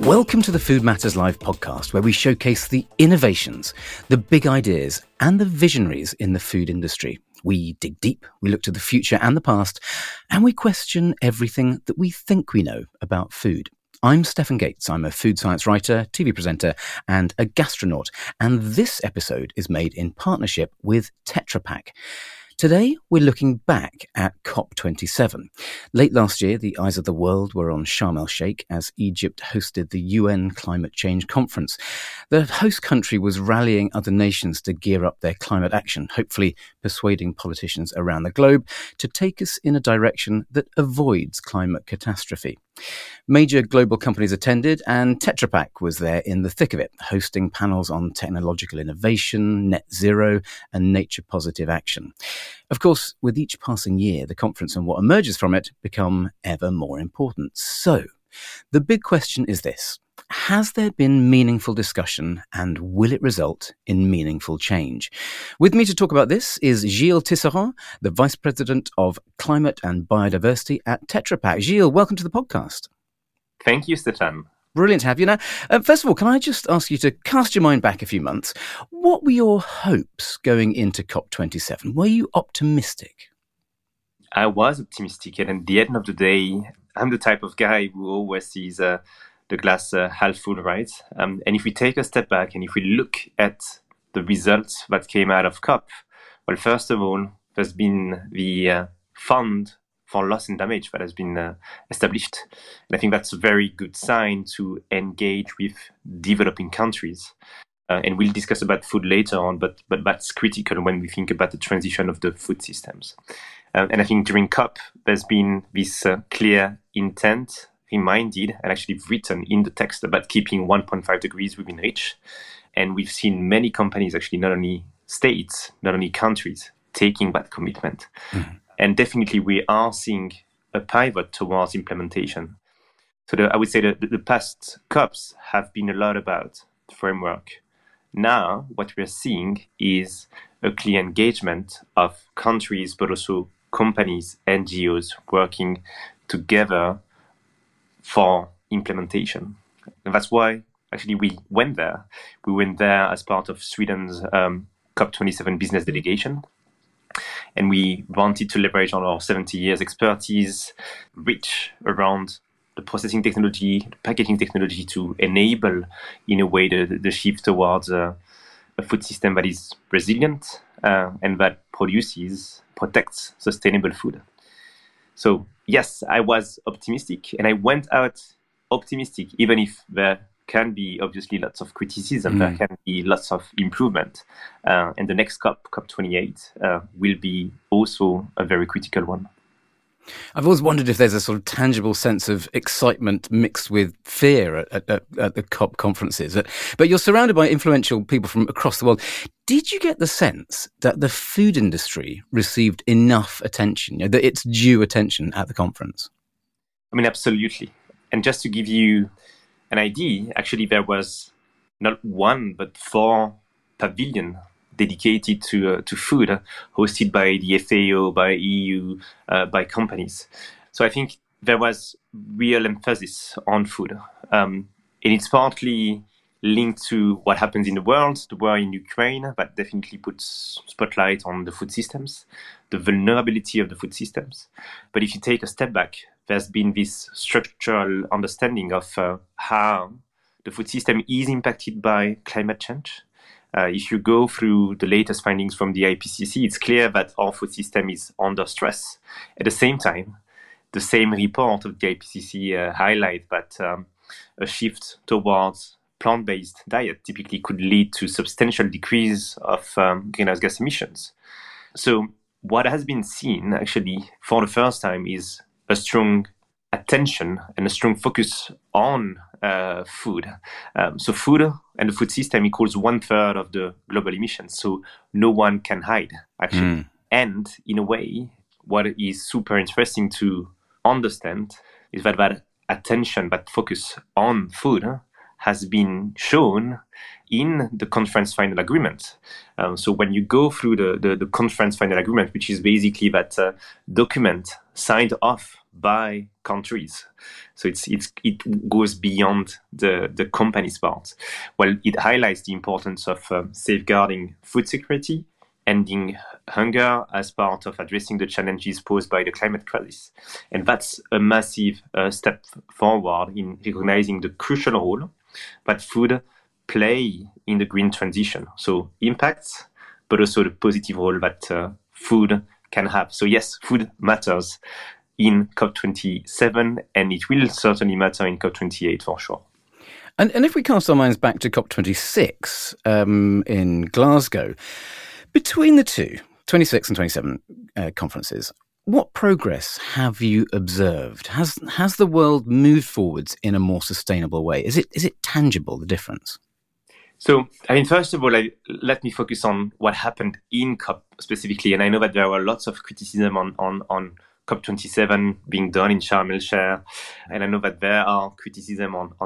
Welcome to the Food Matters Live podcast, where we showcase the innovations, the big ideas, and the visionaries in the food industry. We dig deep, we look to the future and the past, and we question everything that we think we know about food. I'm Stefan Gates. I'm a food science writer, TV presenter, and a gastronaut. And this episode is made in partnership with Tetra Pak. Today, we're looking back at COP27. Late last year, the eyes of the world were on Sharm el-Sheikh as Egypt hosted the UN Climate Change Conference. The host country was rallying other nations to gear up their climate action, hopefully persuading politicians around the globe to take us in a direction that avoids climate catastrophe. Major global companies attended, and Tetra Pak was there in the thick of it, hosting panels on technological innovation, net zero, and nature-positive action. Of course, with each passing year, the conference and what emerges from it become ever more important. So, the big question is this: has there been meaningful discussion, and will it result in meaningful change? With me to talk about this is Gilles Tisserand, the Vice President of Climate and Biodiversity at Tetra Pak. Gilles, welcome to the podcast. Thank you, Stefan. Brilliant to have you. Now, first of all, can I just ask you to cast your mind back a few months? What were your hopes going into COP27? Were you optimistic? I was optimistic, and at the end of the day, I'm the type of guy who always sees the glass half full, right? And if we take a step back and if we look at the results that came out of COP, well, first of all, there's been the fund for loss and damage that has been established. And I think that's a very good sign to engage with developing countries. And we'll discuss about food later on, but that's critical when we think about the transition of the food systems. And I think during COP, there's been this clear intent reminded and actually written in the text about keeping 1.5 degrees within reach. And we've seen many companies, actually not only states, not only countries, taking that commitment. Mm-hmm. And definitely we are seeing a pivot towards implementation. So I would say that the past COPs have been a lot about framework. Now, what we're seeing is a clear engagement of countries, but also companies, NGOs working together for implementation. And that's why actually we went there. We went there as part of Sweden's COP27 business delegation. And we wanted to leverage on our 70 years expertise, reach around the processing technology, the packaging technology to enable, in a way, the shift towards a food system that is resilient and that protects sustainable food. So yes, I was optimistic, and I went out optimistic, even if there can be obviously lots of criticism, there can be lots of improvement. And the next COP28, will be also a very critical one. I've always wondered if there's a sort of tangible sense of excitement mixed with fear at the COP conferences. But you're surrounded by influential people from across the world. Did you get the sense that the food industry received enough attention, that its due attention at the conference? I mean, absolutely. And just to give you an idea, actually, there was not one, but 4 pavilions dedicated to food, hosted by the FAO, by EU, by companies. So I think there was real emphasis on food. And it's partly linked to what happens in the world, the war in Ukraine, that definitely puts spotlight on the food systems, the vulnerability of the food systems. But if you take a step back, there's been this structural understanding of how the food system is impacted by climate change. If you go through the latest findings from the IPCC, it's clear that our food system is under stress. At the same time, the same report of the IPCC highlight that a shift towards plant-based diet typically could lead to substantial decrease of greenhouse gas emissions. So what has been seen actually for the first time is a strong attention and a strong focus on food. So food and the food system equals 1/3 of the global emissions. So no one can hide, actually. And in a way, what is super interesting to understand is that attention, that focus on food has been shown in the conference final agreement. So when you go through the conference final agreement, which is basically that document signed off by countries. So it goes beyond the company's part. Well, it highlights the importance of safeguarding food security, ending hunger as part of addressing the challenges posed by the climate crisis. And that's a massive step forward in recognizing the crucial role that food play in the green transition. So impacts, but also the positive role that food can have. So yes, food matters in COP27, and it will certainly matter in COP28 for sure. And if we cast our minds back to COP26 in Glasgow, between the two, 26 and 27 conferences, what progress have you observed? Has the world moved forwards in a more sustainable way? Is it tangible, the difference? So, first of all, let me focus on what happened in COP specifically. And I know that there were lots of criticism on COP27 being done in Sharm el-Sheikh. And I know that there are criticism on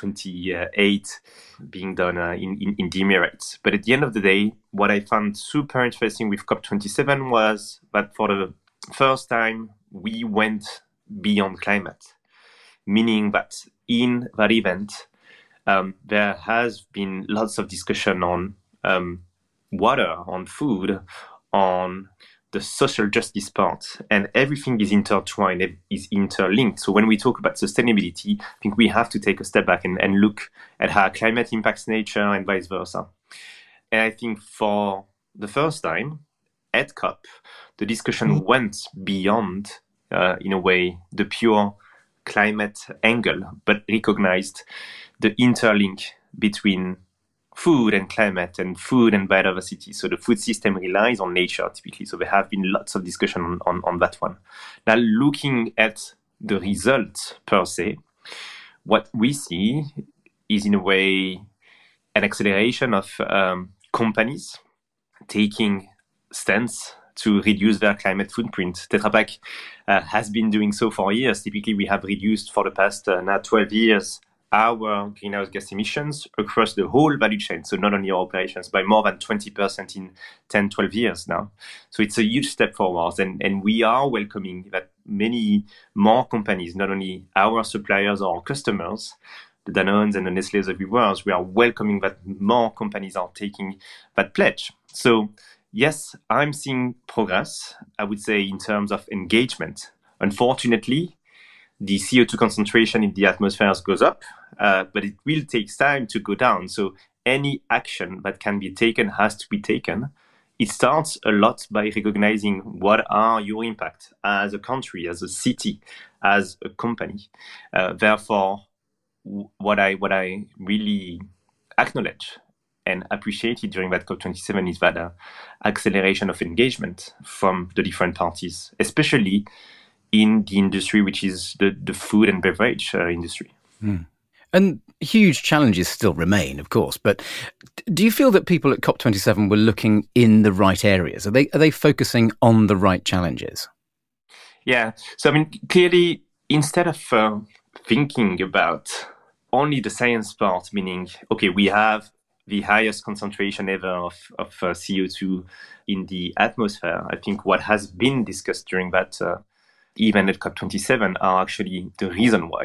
COP28 being done in the Emirates. But at the end of the day, what I found super interesting with COP27 was that for the first time, we went beyond climate, meaning that in that event, there has been lots of discussion on water, on food, on the social justice part, and everything is intertwined, is interlinked. So when we talk about sustainability, I think we have to take a step back and look at how climate impacts nature and vice versa. And I think for the first time at COP, the discussion went beyond, in a way, the pure climate angle, but recognized the interlink between food and climate and food and biodiversity. So the food system relies on nature typically. So there have been lots of discussion on that one. Now, looking at the results per se, what we see is in a way an acceleration of companies taking stance to reduce their climate footprint. Tetra Pak has been doing so for years. Typically, we have reduced for the past now 12 years our greenhouse gas emissions across the whole value chain. So not only our operations, by more than 20% in 10, 12 years now. So it's a huge step forward. And we are welcoming that many more companies, not only our suppliers or our customers, the Danones and the Nestle's of the world, we are welcoming that more companies are taking that pledge. So yes, I'm seeing progress, I would say, in terms of engagement. Unfortunately, the CO2 concentration in the atmosphere goes up, but it will take time to go down. So any action that can be taken has to be taken. It starts a lot by recognizing what are your impact as a country, as a city, as a company. Therefore, what I really acknowledge and appreciated during that COP27 is that acceleration of engagement from the different parties, especially in the industry, which is the food and beverage industry. Mm. And huge challenges still remain, of course. But do you feel that people at COP27 were looking in the right areas? Are they focusing on the right challenges? Yeah. So, clearly, instead of thinking about only the science part, meaning, okay, we have the highest concentration ever of CO2 in the atmosphere, I think what has been discussed during that event at COP27 are actually the reason why.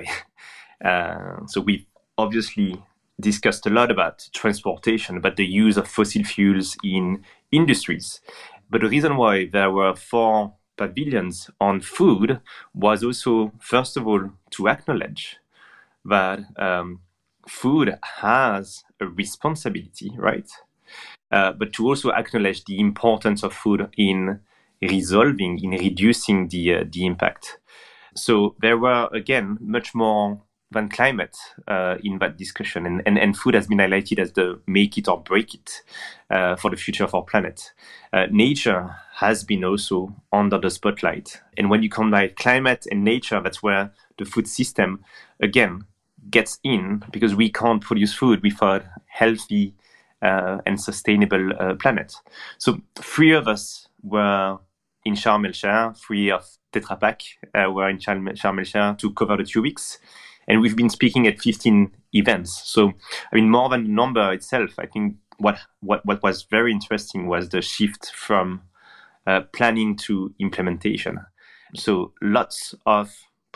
So we've obviously discussed a lot about transportation, about the use of fossil fuels in industries. But the reason why there were 4 pavilions on food was also, first of all, to acknowledge that food has a responsibility, right? But to also acknowledge the importance of food in resolving, in reducing the impact. So there were, again, much more than climate in that discussion. And food has been highlighted as the make it or break it for the future of our planet. Nature has been also under the spotlight. And when you combine climate and nature, that's where the food system, again, gets in, because we can't produce food without healthy and sustainable planet. So 3 of us were in Sharm el-Sheikh, 3 of Tetra Pak were in Sharm el-Sheikh to cover the 2 weeks. And we've been speaking at 15 events. So, more than the number itself, I think what was very interesting was the shift from planning to implementation. So lots of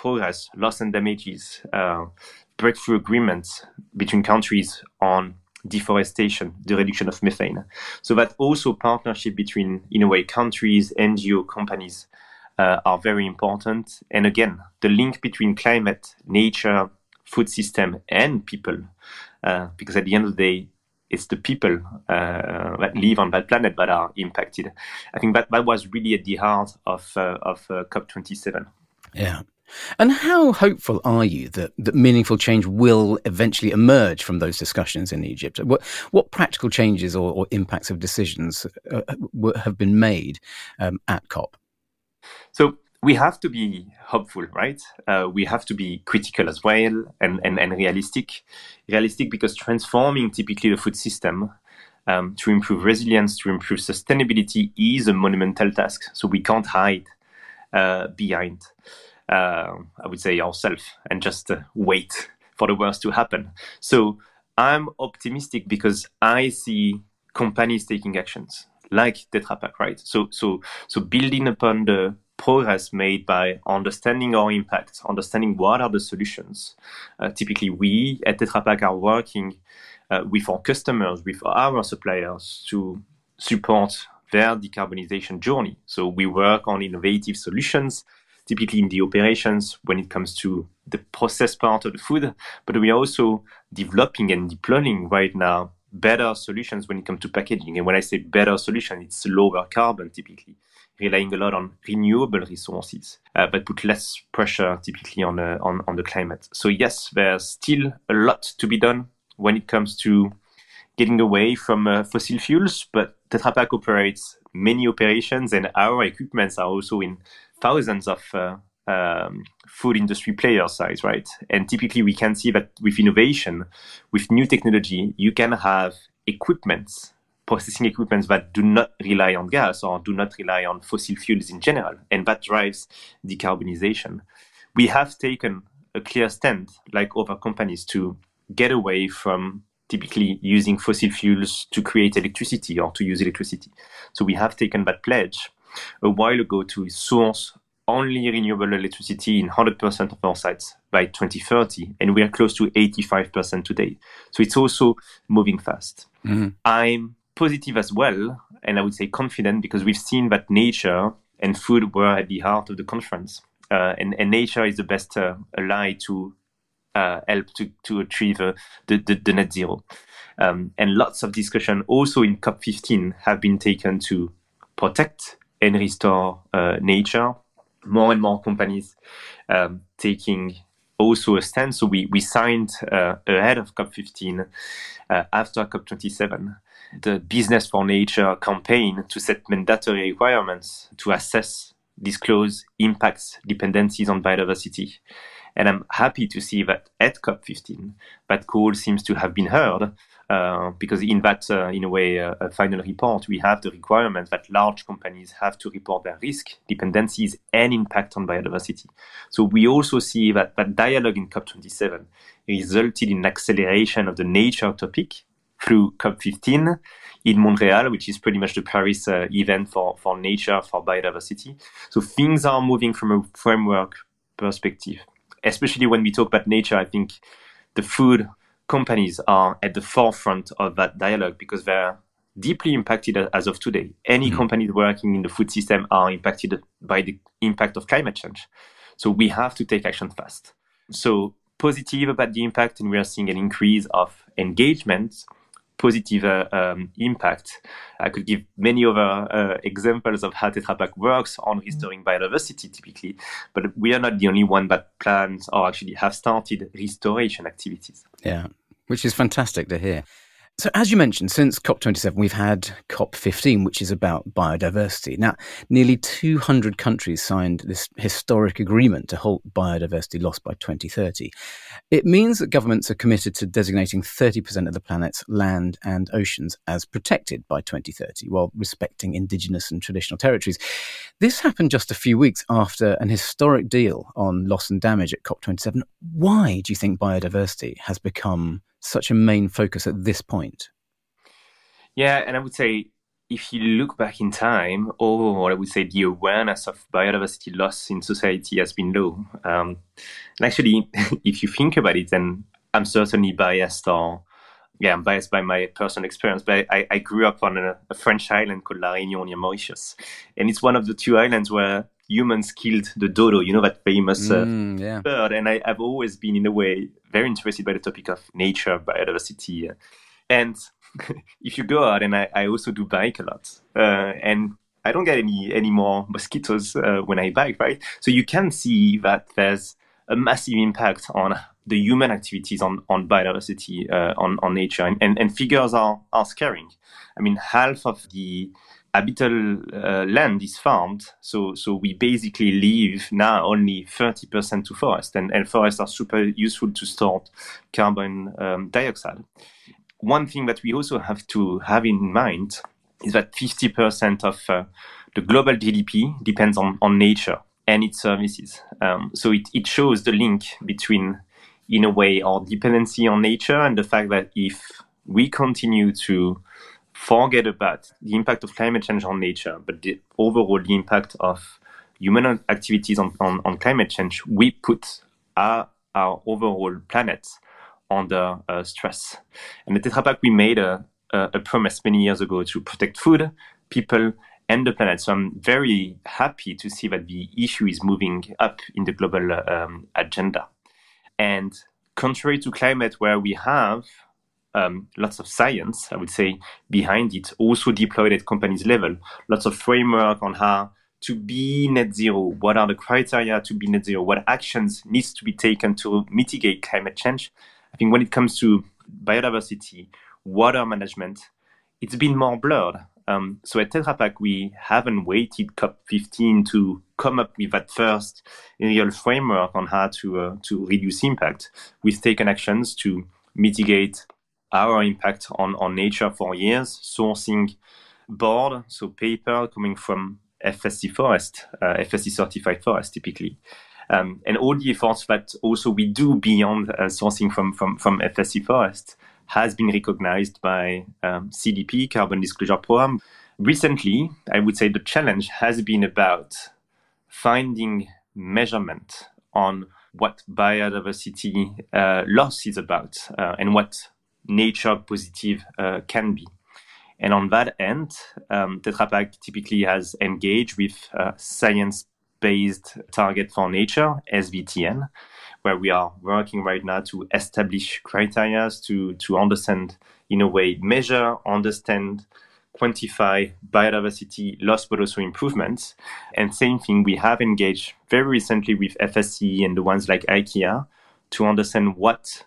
progress, loss and damages, breakthrough agreements between countries on deforestation, the reduction of methane. So that also partnership between, in a way, countries, NGO, companies are very important. And again, the link between climate, nature, food system, and people, because at the end of the day, it's the people that live on that planet that are impacted. I think that was really at the heart of COP27. Yeah. And how hopeful are you that meaningful change will eventually emerge from those discussions in Egypt? What practical changes or impacts of decisions have been made at COP? So we have to be hopeful, right? We have to be critical as well and realistic. Realistic because transforming typically the food system to improve resilience, to improve sustainability is a monumental task. So we can't hide behind, I would say, ourselves and just wait for the worst to happen. So I'm optimistic because I see companies taking actions like Tetra Pak, right? So building upon the progress made by understanding our impact, understanding what are the solutions. Typically, we at Tetra Pak are working with our customers, with our suppliers to support their decarbonization journey. So we work on innovative solutions, typically in the operations when it comes to the process part of the food, but we are also developing and deploying right now better solutions when it comes to packaging. And when I say better solution, it's lower carbon typically, relying a lot on renewable resources, but put less pressure typically on the climate. So yes, there's still a lot to be done when it comes to getting away from fossil fuels, but Tetra Pak operates many operations and our equipments are also in thousands of food industry player size, right? And typically we can see that with innovation, with new technology, you can have processing equipments that do not rely on gas or do not rely on fossil fuels in general, and that drives decarbonization. We have taken a clear stand, like other companies, to get away from typically using fossil fuels to create electricity or to use electricity. So we have taken that pledge a while ago to source only renewable electricity in 100% of our sites by 2030, and we are close to 85% today. So it's also moving fast. Mm-hmm. I'm positive as well, and I would say confident, because we've seen that nature and food were at the heart of the conference, and nature is the best ally to help to achieve the net zero. And lots of discussion also in COP15 have been taken to protect and restore nature. More and more companies taking also a stand. So we signed ahead of COP15, after COP27, the Business for Nature campaign to set mandatory requirements to assess, disclose impacts, dependencies on biodiversity. And I'm happy to see that at COP15, that call seems to have been heard, because in that, in a way, a final report, we have the requirement that large companies have to report their risk, dependencies, and impact on biodiversity. So we also see that dialogue in COP27 resulted in acceleration of the nature topic through COP15 in Montreal, which is pretty much the Paris event for nature, for biodiversity. So things are moving from a framework perspective. Especially when we talk about nature, I think the food companies are at the forefront of that dialogue because they're deeply impacted as of today. Any companies working in the food system are impacted by the impact of climate change. So we have to take action fast. So positive about the impact, and we are seeing an increase of engagement, positive impact. I could give many other examples of how Tetra Pak works on restoring biodiversity typically, but we are not the only one that plans or actually have started restoration activities. Yeah, which is fantastic to hear. So as you mentioned, since COP27, we've had COP15, which is about biodiversity. Now, nearly 200 countries signed this historic agreement to halt biodiversity loss by 2030. It means that governments are committed to designating 30% of the planet's land and oceans as protected by 2030, while respecting indigenous and traditional territories. This happened just a few weeks after an historic deal on loss and damage at COP27. Why do you think biodiversity has become such a main focus at this point? Yeah, and I would say if you look back in time, or I would say the awareness of biodiversity loss in society has been low. And actually, if you think about it, then I'm certainly biased, I'm biased by my personal experience, but I grew up on a French island called La Réunion near Mauritius. And it's one of the two islands where humans killed the dodo, that famous bird. And I've always been, in a way, very interested by the topic of nature, biodiversity. And if you go out, and I also do bike a lot, and I don't get any more mosquitoes when I bike, right? So you can see that there's a massive impact on the human activities on biodiversity, on nature, and figures are scaring. I mean, half of the habitable land is farmed, so we basically leave now only 30% to forest, and forests are super useful to store carbon dioxide. One thing that we also have to have in mind is that 50% of the global GDP depends on nature and its services. So it shows the link between, in a way, our dependency on nature and the fact that if we continue to forget about the impact of climate change on nature, but the impact of human activities on climate change, we put our overall planet under stress. And at Tetra Pak, we made a promise many years ago to protect food, people, and the planet. So I'm very happy to see that the issue is moving up in the global agenda. And contrary to climate, where we have lots of science, I would say, behind it, also deployed at companies level, lots of framework on how to be net zero, what are the criteria to be net zero, what actions needs to be taken to mitigate climate change. I think when it comes to biodiversity, water management, it's been more blurred. So at Tetra Pak, we haven't waited COP15 to come up with that first real framework on how to reduce impact. We've taken actions to mitigate our impact on nature for years, sourcing board, so paper coming from FSC forest, FSC certified forest typically. And all the efforts that also we do beyond sourcing from FSC forest has been recognized by CDP, Carbon Disclosure Program. Recently, I would say the challenge has been about finding measurement on what biodiversity loss is about and what nature positive can be. And on that end, Tetra Pak typically has engaged with science-based target for nature, SBTN, where we are working right now to establish criteria to understand, in a way, measure, understand, quantify biodiversity loss, but also improvements. And same thing, we have engaged very recently with FSC and the ones like IKEA to understand what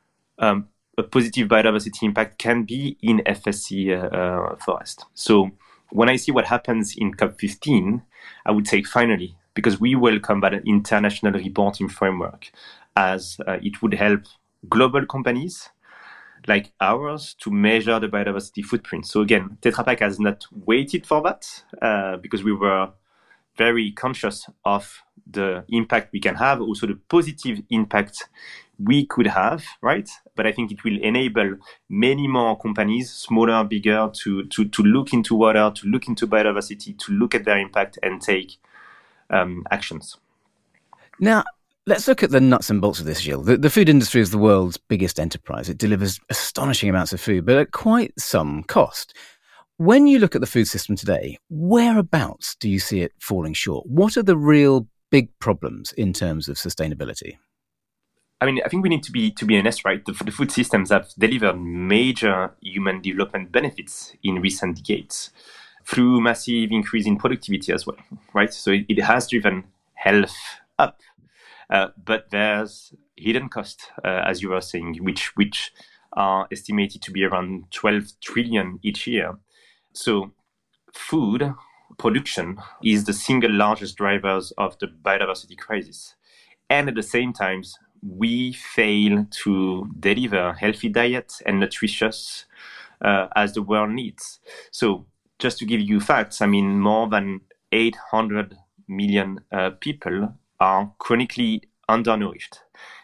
a positive biodiversity impact can be in FSC forest. So when I see what happens in COP15, I would say finally, because we welcome that international reporting framework as it would help global companies like ours to measure the biodiversity footprint. So again, Tetra Pak has not waited for that because we were very conscious of the impact we can have, also the positive impact we could have, right? But I think it will enable many more companies, smaller, bigger, to look into water, to look into biodiversity, to look at their impact and take actions. Now, let's look at the nuts and bolts of this, Gilles. The food industry is the world's biggest enterprise. It delivers astonishing amounts of food, but at quite some cost. When you look at the food system today, whereabouts do you see it falling short? What are the real big problems in terms of sustainability? I mean, I think we need to be honest, right? The food systems have delivered major human development benefits in recent decades through massive increase in productivity as well, right? So it has driven health up, but there's hidden costs, as you were saying, which are estimated to be around 12 trillion each year. So food production is the single largest drivers of the biodiversity crisis. And at the same time, we fail to deliver healthy diet and nutritious as the world needs. So just to give you facts, I mean, more than 800 million people are chronically undernourished.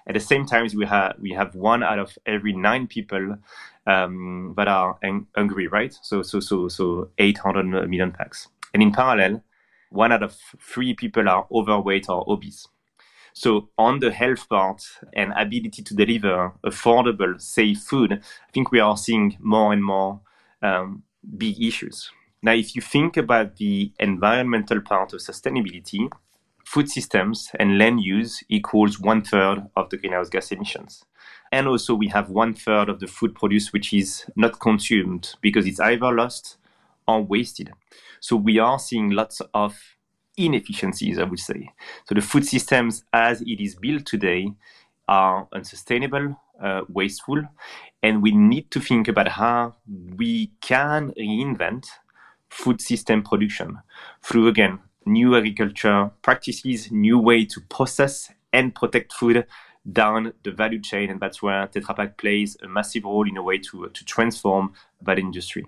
At the same time, we have 1 out of every 9 people that are hungry, right? So 800 million packs. And in parallel, 1 out of 3 people are overweight or obese. So on the health part and ability to deliver affordable, safe food, I think we are seeing more and more big issues. Now, if you think about the environmental part of sustainability, food systems and land use equals 1/3 of the greenhouse gas emissions. And also we have 1/3 of the food produced which is not consumed because it's either lost or wasted. So we are seeing lots of inefficiencies, I would say. So the food systems as it is built today are unsustainable, wasteful, and we need to think about how we can reinvent food system production through, again, new agriculture practices, new way to process and protect food down the value chain. And that's where Tetra Pak plays a massive role in a way to transform that industry.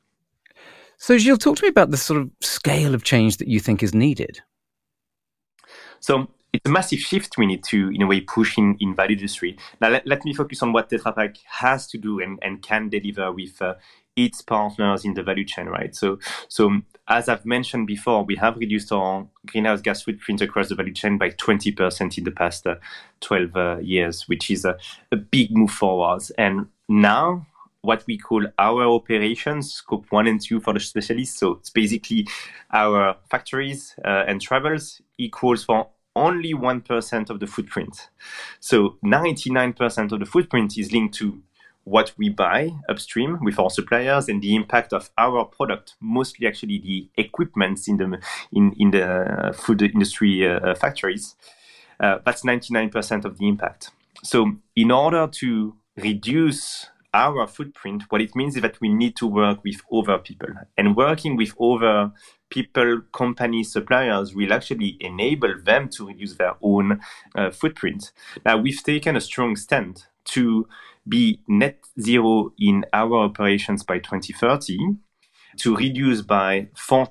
So Gilles, talk to me about the sort of scale of change that you think is needed. So it's a massive shift we need to, in a way, push in that industry. Now, let me focus on what Tetra Pak has to do and can deliver with its partners in the value chain, right? So as I've mentioned before, we have reduced our greenhouse gas footprint across the value chain by 20% in the past 12 years, which is a big move forwards. And now, what we call our operations, scope 1 and 2 for the specialists. So it's basically our factories and travels equals for only 1% of the footprint. So 99% of the footprint is linked to what we buy upstream with our suppliers and the impact of our product, mostly actually the equipments in the food industry factories. That's 99% of the impact. So in order to reduce our footprint, what it means is that we need to work with other people. And working with other people, companies, suppliers will actually enable them to reduce their own footprint. Now, we've taken a strong stand to be net zero in our operations by 2030, to reduce by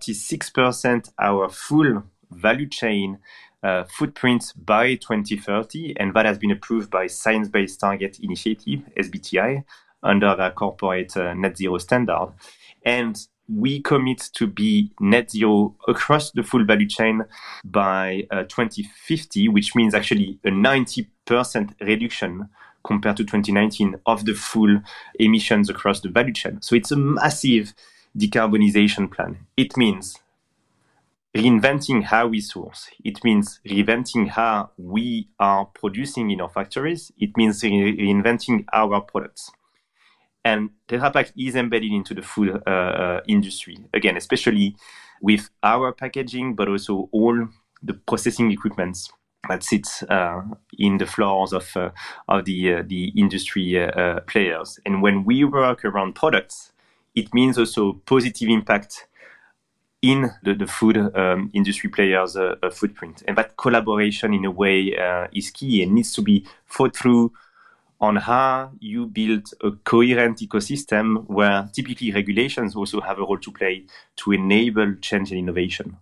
46% our full value chain footprint by 2030. And that has been approved by Science Based Target Initiative, SBTI, under the corporate net zero standard. And we commit to be net zero across the full value chain by 2050, which means actually a 90% reduction compared to 2019 of the full emissions across the value chain. So it's a massive decarbonization plan. It means reinventing how we source. It means reinventing how we are producing in our factories. It means reinventing our products. And Tetra Pak is embedded into the food industry, again, especially with our packaging, but also all the processing equipments that sits in the floors of the industry players. And when we work around products, it means also positive impact in the food industry players' footprint. And that collaboration, in a way, is key and needs to be thought through on how you build a coherent ecosystem where typically regulations also have a role to play to enable change and innovation.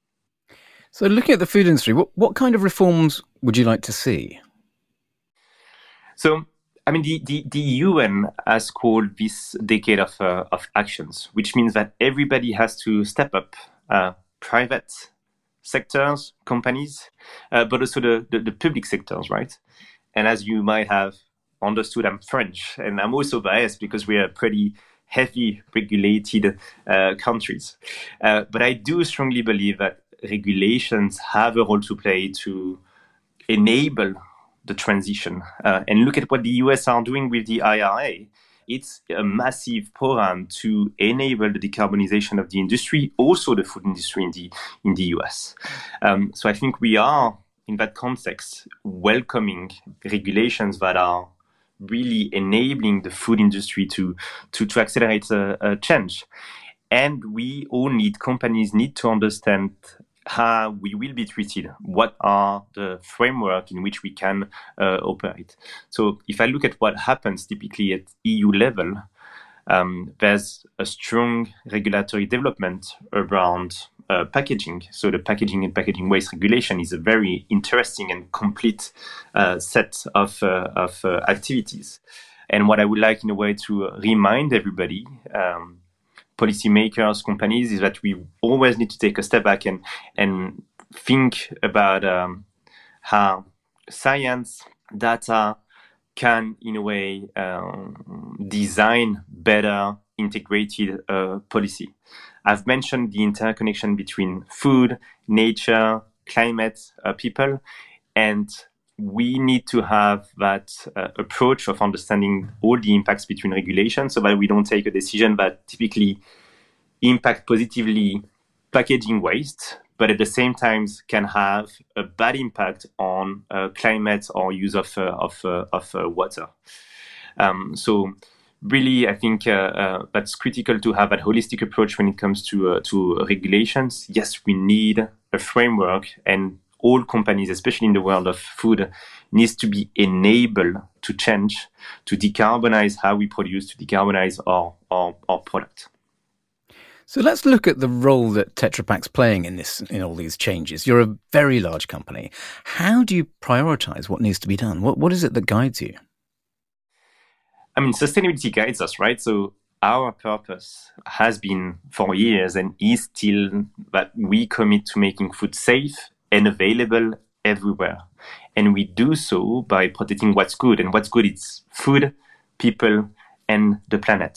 So looking at the food industry, what kind of reforms would you like to see? So, I mean, the UN has called this decade of actions, which means that everybody has to step up, private sectors, companies, but also the public sectors, right? And as you might have understood, I'm French, and I'm also biased because we are pretty heavy regulated countries. But I do strongly believe that regulations have a role to play to enable the transition. And look at what the US are doing with the IRA. It's a massive program to enable the decarbonization of the industry, also the food industry in the US. So I think we are, in that context, welcoming regulations that are really enabling the food industry to accelerate change. And we all companies need to understand how we will be treated, what are the framework in which we can operate. So if I look at what happens typically at EU level, there's a strong regulatory development around packaging. So the packaging and packaging waste regulation is a very interesting and complete set of activities. And what I would like, in a way, to remind everybody, policymakers, companies, is that we always need to take a step back and think about how science, data can, in a way, design better integrated policy. I've mentioned the interconnection between food, nature, climate, people, and we need to have that approach of understanding all the impacts between regulations so that we don't take a decision that typically impact positively packaging waste, but at the same time can have a bad impact on climate or use of water. So really, I think that's critical to have that holistic approach when it comes to regulations. Yes, we need a framework, and all companies, especially in the world of food, needs to be enabled to change, to decarbonize how we produce, to decarbonize our product. So let's look at the role that Tetra Pak's playing in all these changes. You're a very large company. How do you prioritize what needs to be done? What is it that guides you? I mean, sustainability guides us, right? So our purpose has been for years and is still that we commit to making food safe and available everywhere. And we do so by protecting what's good. And what's good is food, people, and the planet.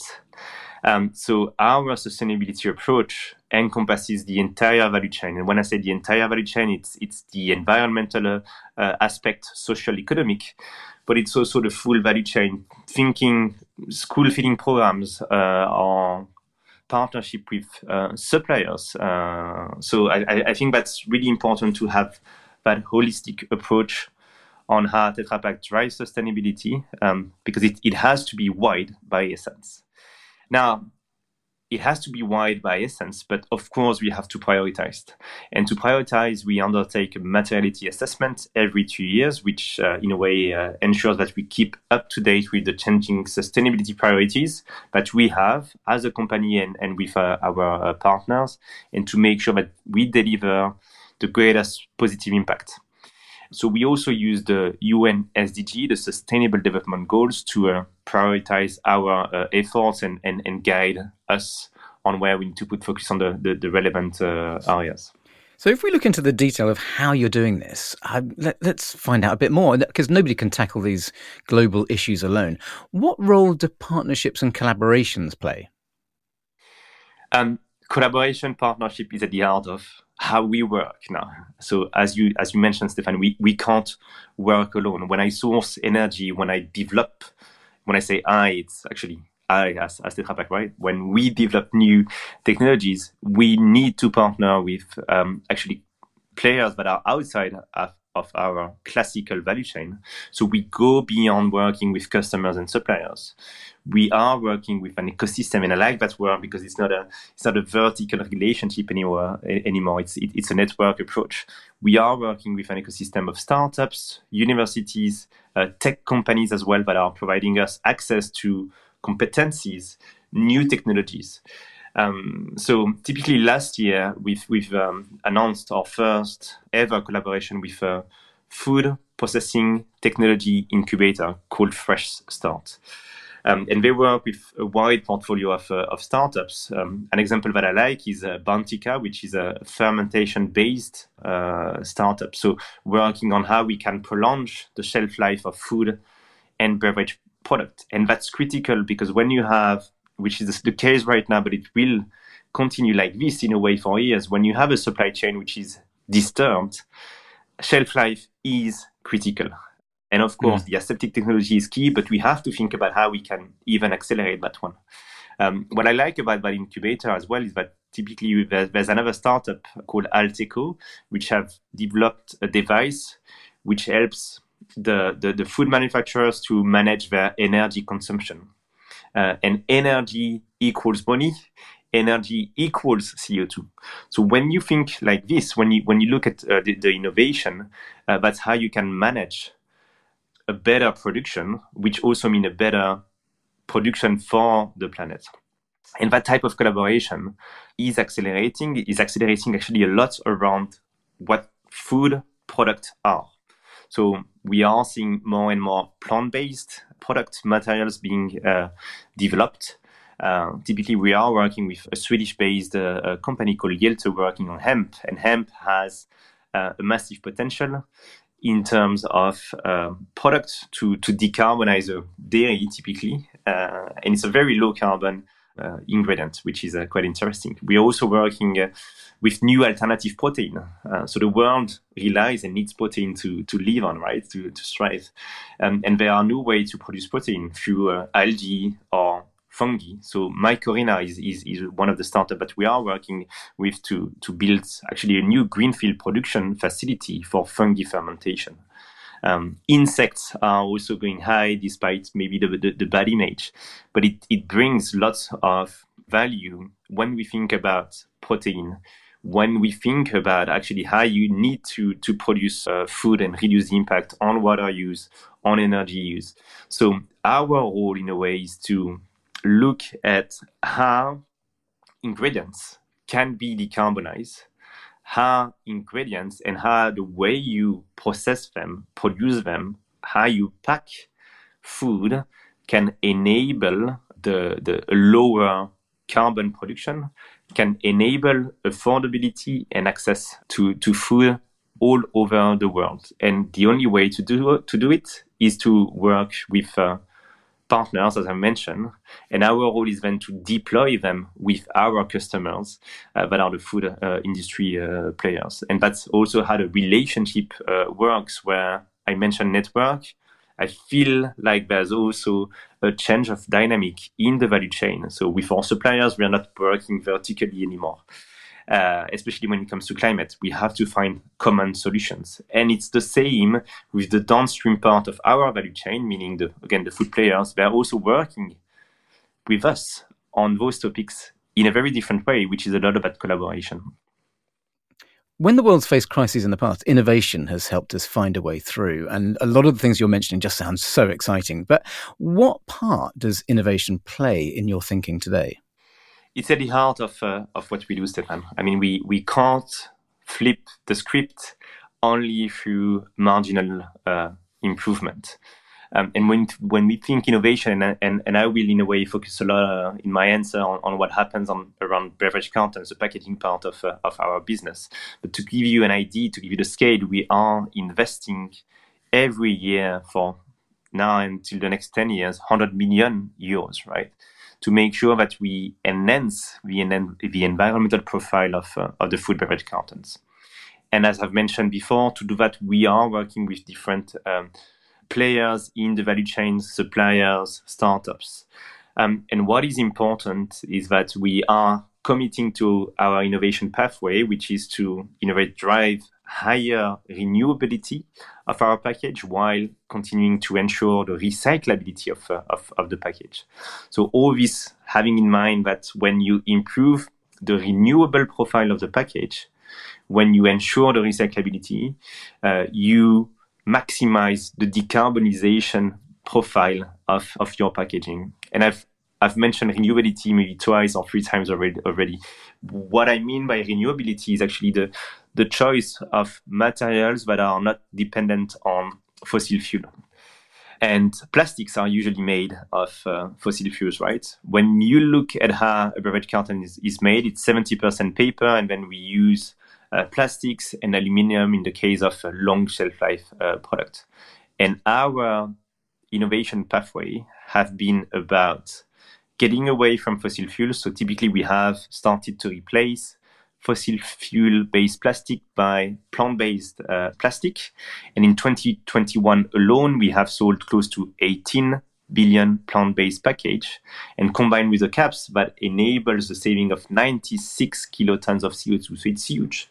So our sustainability approach encompasses the entire value chain. And when I say the entire value chain, it's the environmental aspect, social, economic, but it's also the full value chain, thinking school feeding programs or partnership with suppliers. So I think that's really important to have that holistic approach on how Tetra Pak drives sustainability, because it has to be wide by essence. Now, it has to be wide by essence, but of course we have to prioritize. And to prioritize, we undertake a materiality assessment every 2 years, which in a way ensures that we keep up to date with the changing sustainability priorities that we have as a company and with our partners, and to make sure that we deliver the greatest positive impact. So we also use the UN SDG, the Sustainable Development Goals, to prioritize our efforts and guide us on where we need to put focus on the relevant areas. So if we look into the detail of how you're doing this, let's find out a bit more, because nobody can tackle these global issues alone. What role do partnerships and collaborations play? Collaboration, partnership is at the heart of how we work now. So as you mentioned, Stefan, we can't work alone. When I source energy, when I develop, when I say it's actually I as Tetra Pak, right? When we develop new technologies, we need to partner with actually players that are outside of our classical value chain. So we go beyond working with customers and suppliers. We are working with an ecosystem, and I like that word because it's not a vertical relationship anymore. It's a network approach. We are working with an ecosystem of startups, universities, tech companies as well, that are providing us access to competencies, new technologies. So typically last year, we've announced our first ever collaboration with a food processing technology incubator called Fresh Start. And they work with a wide portfolio of startups. An example that I like is Bantica, which is a fermentation-based startup. So working on how we can prolong the shelf life of food and beverage product. And that's critical because when you have, which is the case right now, but it will continue like this in a way for years, when you have a supply chain which is disturbed, shelf life is critical. And of course, the aseptic technology is key, but we have to think about how we can even accelerate that one. What I like about that incubator as well is that typically there's another startup called Alteco, which have developed a device which helps the food manufacturers to manage their energy consumption. And energy equals money, energy equals CO2. So when you think like this, when you look at the innovation, that's how you can manage a better production, which also means a better production for the planet. And that type of collaboration is accelerating actually a lot around what food products are. So we are seeing more and more plant-based product materials being developed. Typically, we are working with a Swedish-based company called Hjelte working on hemp, and hemp has a massive potential in terms of products to decarbonize a dairy typically, and it's a very low carbon ingredient, which is quite interesting. We're also working with new alternative protein. So the world relies and needs protein to live on, right, to strive. And there are new ways to produce protein through algae or fungi. So Mycorrhiza is one of the startups that we are working with to build actually a new greenfield production facility for fungi fermentation. Insects are also going high despite maybe the bad image, but it brings lots of value when we think about protein, when we think about actually how you need to produce food and reduce the impact on water use, on energy use. So our role in a way is to look at how ingredients can be decarbonized, how ingredients and how the way you process them, produce them, how you pack food can enable the lower carbon production, can enable affordability and access to food all over the world. And the only way to do it is to work with partners, as I mentioned, and our role is then to deploy them with our customers that are the food industry players. And that's also how the relationship works, where I mentioned network. I feel like there's also a change of dynamic in the value chain. So with our suppliers, we are not working vertically anymore. Especially when it comes to climate, we have to find common solutions. And it's the same with the downstream part of our value chain, meaning the food players. They're also working with us on those topics in a very different way, which is a lot about collaboration. When the world's faced crises in the past, innovation has helped us find a way through. And a lot of the things you're mentioning just sound so exciting. But what part does innovation play in your thinking today? It's at the heart of what we do, Stefan. I mean, we can't flip the script only through marginal improvement. And when we think innovation, and I will in a way focus a lot in my answer on what happens around beverage cartons, the packaging part of our business. But to give you an idea, to give you the scale, we are investing every year for now until the next 10 years, 100 million euros, right? To make sure that we enhance the environmental profile of the food beverage cartons. And as I've mentioned before, to do that, we are working with different players in the value chain, suppliers, startups. And what is important is that we are committing to our innovation pathway, which is to innovate, drive higher renewability of our package while continuing to ensure the recyclability of the package. So all this having in mind that when you improve the renewable profile of the package, when you ensure the recyclability, you maximize the decarbonization profile of your packaging. And I've mentioned renewability maybe twice or three times already. What I mean by renewability is actually the choice of materials that are not dependent on fossil fuel. And plastics are usually made of fossil fuels, right? When you look at how a beverage carton is made, it's 70% paper, and then we use plastics and aluminum in the case of a long shelf life product. And our innovation pathway have been about getting away from fossil fuels. So typically we have started to replace fossil fuel-based plastic by plant-based plastic. And in 2021 alone, we have sold close to 18 billion plant-based package. And combined with the caps, that enables the saving of 96 kilotons of CO2. So it's huge.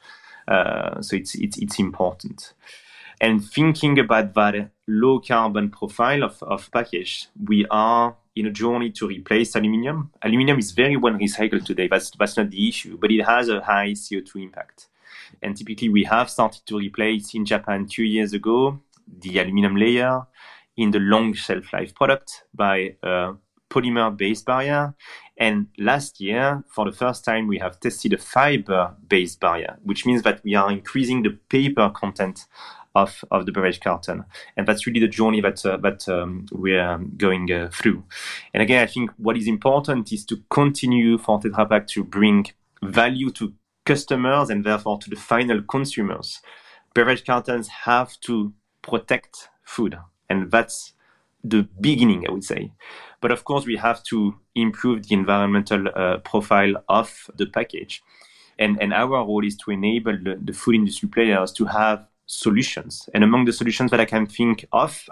So it's important. And thinking about that low carbon profile of package, we are in a journey to replace aluminium. Aluminium is very well recycled today. That's not the issue, but it has a high CO2 impact. And typically we have started to replace in Japan 2 years ago the aluminium layer in the long shelf life product by polymer-based barrier. And last year, for the first time, we have tested a fiber-based barrier, which means that we are increasing the paper content of the beverage carton. And that's really the journey that we're going through. And again, I think what is important is to continue for Tetra Pak to bring value to customers and therefore to the final consumers. Beverage cartons have to protect food, and that's the beginning, I would say. But of course, we have to improve the environmental profile of the package. And our role is to enable the food industry players to have solutions. And among the solutions that I can think of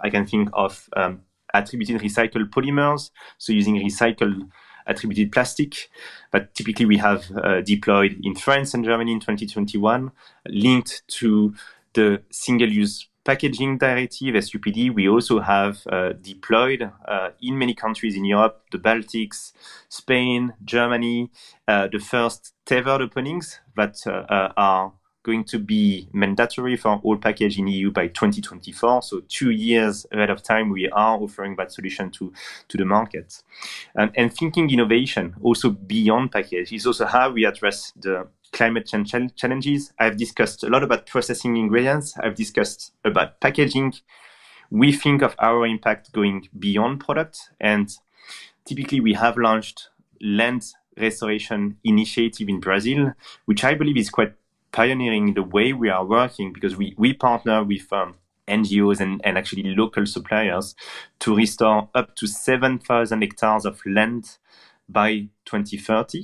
attributed recycled polymers, so using recycled attributed plastic that typically we have deployed in France and Germany in 2021, linked to the single-use packaging directive, SUPD. We also have deployed in many countries in Europe, the Baltics, Spain, Germany, the first tethered openings that are going to be mandatory for all package in EU by 2024. So 2 years ahead of time, we are offering that solution to the market. And thinking innovation also beyond package is also how we address the climate change challenges. I've discussed a lot about processing ingredients. I've discussed about packaging. We think of our impact going beyond product. And typically we have launched land restoration initiative in Brazil, which I believe is quite pioneering the way we are working, because we partner with NGOs and actually local suppliers to restore up to 7,000 hectares of land by 2030.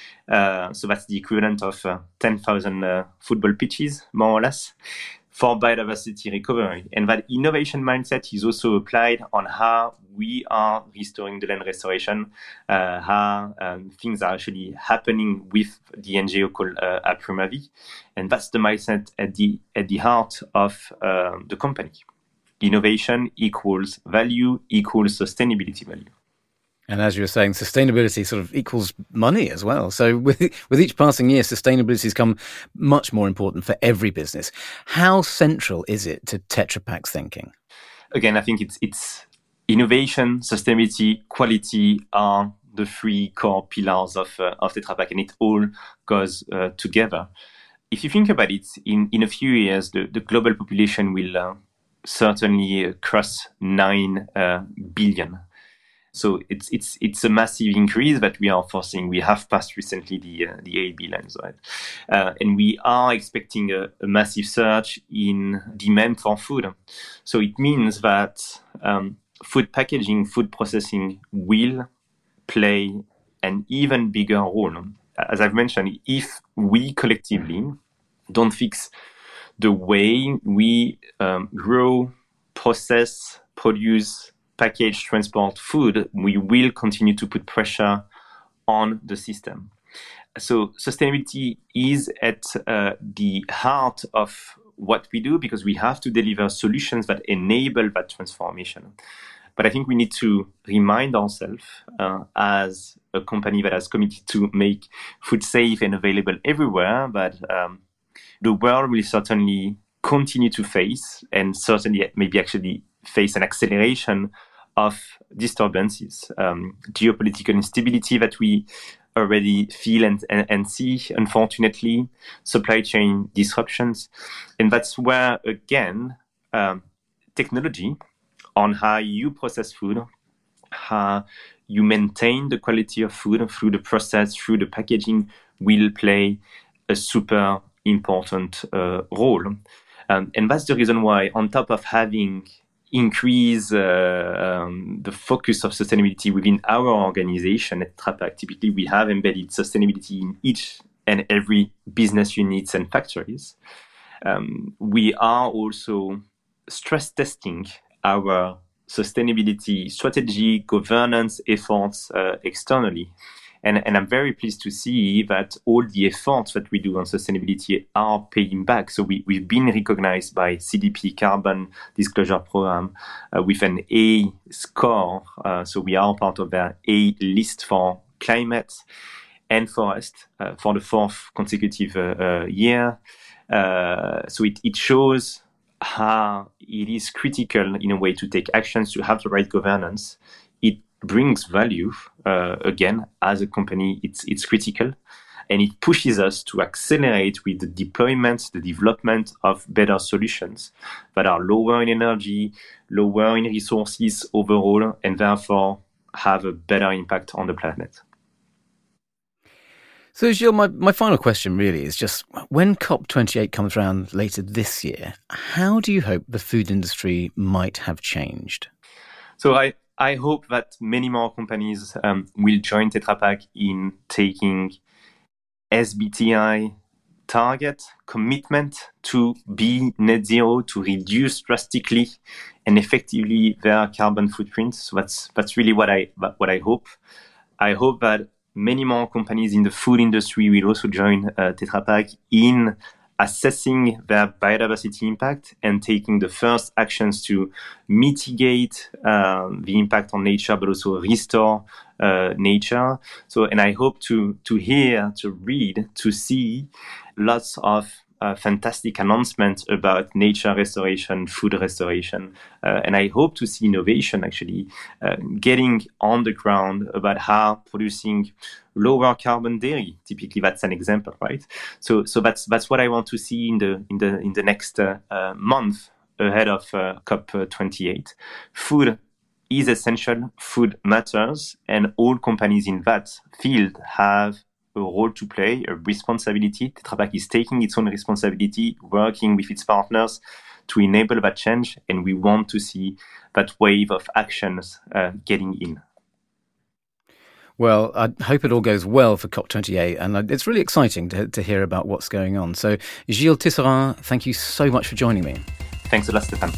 So that's the equivalent of 10,000 football pitches, more or less, for biodiversity recovery. And that innovation mindset is also applied on how we are restoring the land restoration, how things are actually happening with the NGO called Aprimavi. And that's the mindset at the heart of the company. Innovation equals value equals sustainability value. And as you were saying, sustainability sort of equals money as well. So with each passing year, sustainability has become much more important for every business. How central is it to Tetra Pak's thinking? Again, I think it's innovation, sustainability, quality are the three core pillars of Tetra Pak, and it all goes together. If you think about it, in a few years, the global population will certainly cross 9 billion. So it's a massive increase that we are foreseeing. We have passed recently the 8 billion, right? And we are expecting a massive surge in demand for food. So it means that food packaging, food processing will play an even bigger role. As I've mentioned, if we collectively don't fix the way we grow, process, produce, package, transport food, we will continue to put pressure on the system. So sustainability is at the heart of what we do, because we have to deliver solutions that enable that transformation. But I think we need to remind ourselves as a company that has committed to make food safe and available everywhere, that the world will certainly continue to face, and certainly maybe actually face, an acceleration of disturbances, geopolitical instability that we already feel and see, unfortunately, supply chain disruptions. And that's where, again, technology on how you process food, how you maintain the quality of food through the process, through the packaging, will play a super important role. And that's the reason why, on top of having increase the focus of sustainability within our organization at Tetra Pak, typically we have embedded sustainability in each and every business units and factories. We are also stress testing our sustainability strategy, governance efforts externally. And I'm very pleased to see that all the efforts that we do on sustainability are paying back. So we've been recognized by CDP Carbon Disclosure Program with an A score. So we are part of their A list for climate and forest for the fourth consecutive year. So it shows how it is critical in a way to take actions, to have the right governance. It brings value. Again, as a company, it's critical. And it pushes us to accelerate with the deployment, the development of better solutions that are lower in energy, lower in resources overall, and therefore have a better impact on the planet. So, Gilles, my final question really is just, when COP28 comes around later this year, how do you hope the food industry might have changed? So I hope that many more companies will join Tetra Pak in taking SBTi target commitment to be net zero, to reduce drastically and effectively their carbon footprint. So that's really what I hope. I hope that many more companies in the food industry will also join Tetra Pak in assessing their biodiversity impact and taking the first actions to mitigate the impact on nature, but also restore nature. So, and I hope to hear, to read, to see lots of fantastic announcements about nature restoration, food restoration. And I hope to see innovation actually getting on the ground about how producing lower carbon dairy. Typically, that's an example, right? So that's what I want to see in the next month ahead of COP28. Food is essential, food matters, and all companies in that field have a role to play, a responsibility. Tetra Pak is taking its own responsibility, working with its partners to enable that change, and we want to see that wave of actions getting in. Well, I hope it all goes well for COP28, and it's really exciting to hear about what's going on. So, Gilles Tisserand, thank you so much for joining me. Thanks a lot, Stéphane.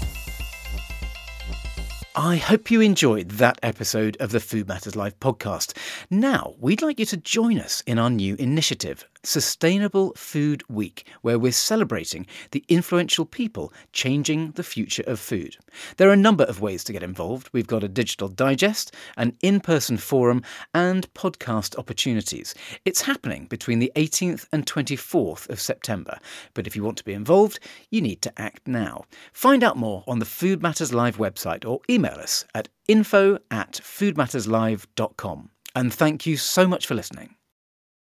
I hope you enjoyed that episode of the Food Matters Live podcast. Now, we'd like you to join us in our new initiative, Sustainable Food Week, where we're celebrating the influential people changing the future of food. There are a number of ways to get involved. We've got a digital digest, an in-person forum, and podcast opportunities. It's happening between the 18th and 24th of September. But if you want to be involved, you need to act now. Find out more on the Food Matters Live website or email us at info@foodmatterslive.com. And thank you so much for listening.